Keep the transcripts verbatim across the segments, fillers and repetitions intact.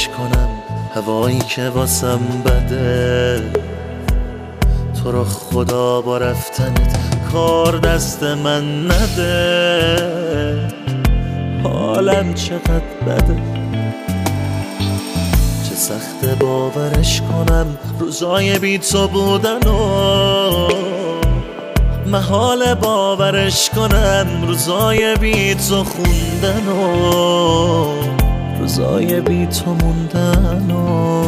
باورش کنم هوایی که واسم بده. تو رو خدا با رفتنت کار دست من نده. حالم چقدر بده، چه سخت باورش کنم روزای بی تو بودن و محال باورش کنم روزای بی تو خوندن و روزای بی تو موندن و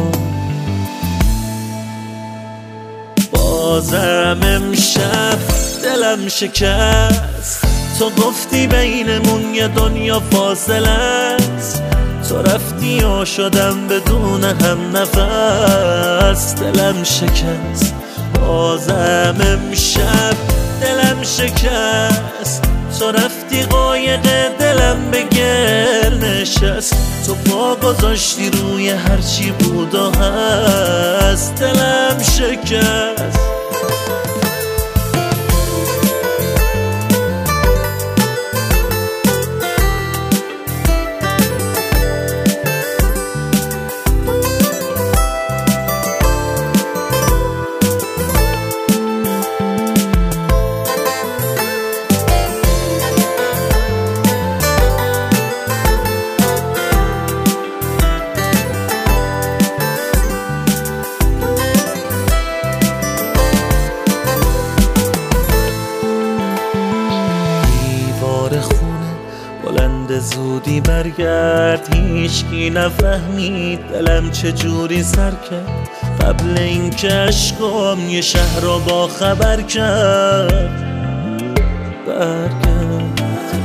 بازم امشب دلم شکست. تو گفتی بینمون یه دنیا فاصله است، تو رفتی و شدم بدون هم نفس. دلم شکست بازم امشب دلم شکست. تو رفتی قایق دلم به گل نشست. تو پا گذاشتی روی هرچی بود و هست. دلم شکست. بلند زودی برگرد، هیچکی نفهمید دلم چجوری سر کرد. قبل اینکه عشقم یه شهر رو با خبر کرد. برگرد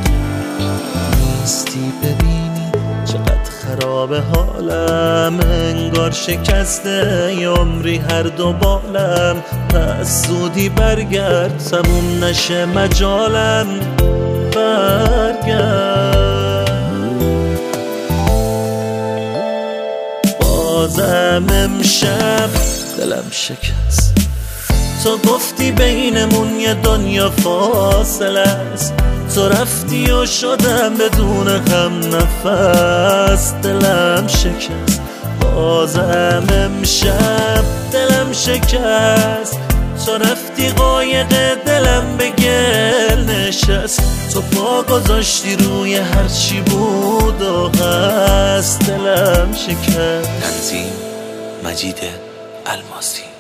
نیستی ببینی چقدر خراب حالم، انگار شکسته ی عمری هر دو بالم. پس زودی برگرد تموم نشه مجالم. برگرد بازم امشب دلم شکست. تو گفتی بینمون یه دنیا فاصله است، تو رفتی و شدم بدون هم نفس. دلم شکست بازم امشب دلم شکست. تو رفتی قایق دلم به گل نشست. تو پا گذاشتی روی هرچی بود و هست. دلم شکست. تنظیم مجید الماسی.